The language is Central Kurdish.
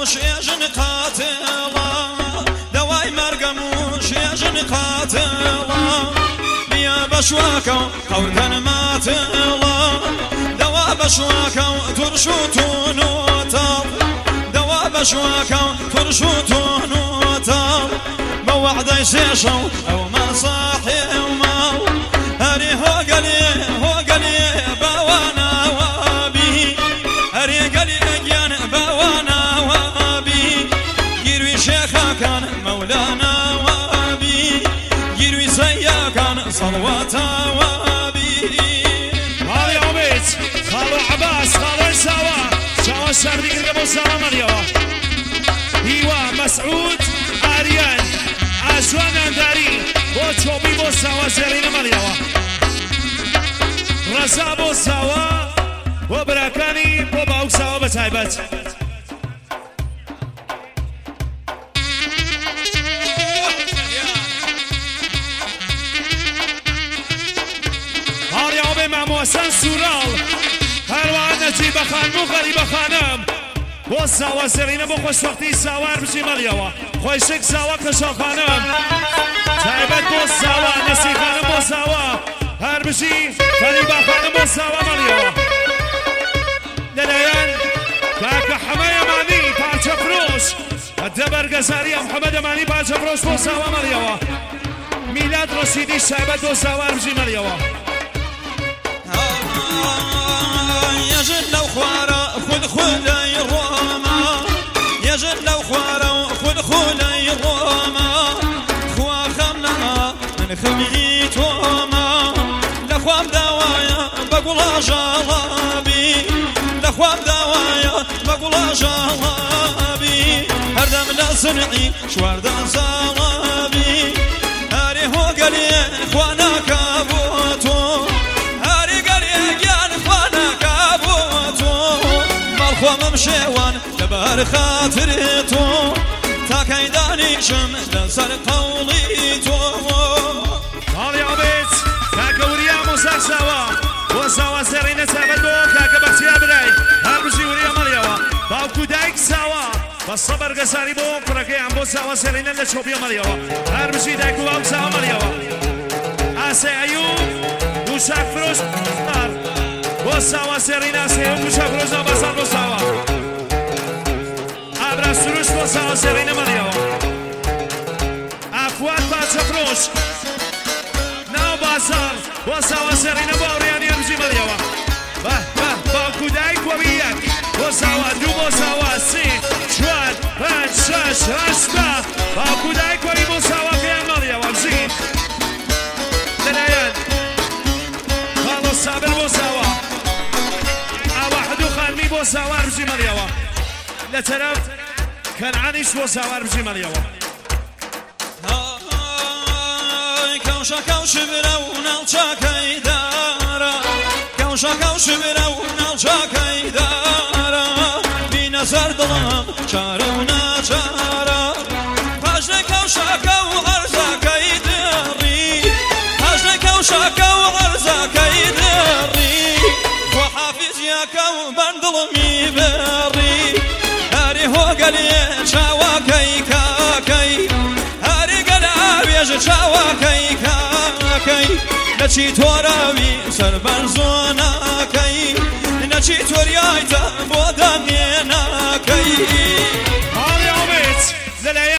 مرقموش يجن قاتلا دواي مرقموش يجن قاتلا يا بشواكو قوركن ماتلا دوا بشواكو ترشوتون وطال دوا بشواكو ترشوتون وطال بوعد يسيشو او ما صاحي وما هري هو قلي بوانا وابي هري قلي اجيان بوانا وابي يروي شيخا كان مولانا وابي يروي سيا كان صلواتا وابي هاي عبيد خالو عباس خالو سوا سردي قربو سوا مريوا هيوا مسعود آريان عزوان انداري بو چوبی بو سوا زرین مريوا رزا بو سوا و براکانی بو باوک سوا بتایبت هاری آبی مموسن سورال هر وقت نجیب خانمو غریب خانم بو سوا زرین بو خوش وقتی سوار بشی مريوا خوشک سوا کشا خانم تایبت بو سوا نسی خانم بو سوا هر بشی غریب خانم بو سوا مريوا للیان کاک حمای امانی پارچه فروش الدبر قزاری محمد امانی پارچه فروش بو سوا مريوا میلاد رشیدی تایبت بو سوا بشی مريوا يجن لو خوارا خذ روما يجن لو خوارا خذ روما خوا خمنا من خميتوما لخوام دوايا بقول جلابي لخوام دوايا بقول جلابي هردم لسنعي شوارد زلابي هاري هو قلي خوانا كابوتو خوام مشوان لبار خاطرتو تا كيداني شم لسر قوليتو هاري عبيد كاكا وريا موساك سوا وسوا سرينة تابدو كاكا بختيا بداي هربشي وريا مريوا باوكو دايك سوا بالصبر قساري بو كراكي عم بو سوا سرينة لشوبيا مريوا هربشي دايكو باوك سوا مريوا آسي أيوب دوشاك فروش بو سوا سرينة سيوم دوشاك فروش نباسر بو سوا عبر سروش بو سوا سرينة مريوا أفوات باتش فروش ناو بازار بو سوا سرينة باورياني أرجي مريوا باوكو دايك وبيك بو سوا دو بو سوا سي شواد پنج شش هشتا باوكو دايك وبي بو سوا قيام مريوا أرجي دنيان خالو صابر بو سوا خانمی بو سوار بجی مريوا لطرف كنعانيش بو سوار بجي مريوا كوشا كوش برون الشاكي دارا كوشا كوش برون الشاكي دارا بنظر ظلام شارونا شارا هجن كوشا كو غرزاكي دري هجن كوشا كو غرزاكي دري وحافظ يا كو بندلمي بري هاري هو قلي شاواكي كاكي هاري قلابي شاواكي كاكي نشي توراوي سربان زوناكي نشي توريايتا بودانيناكي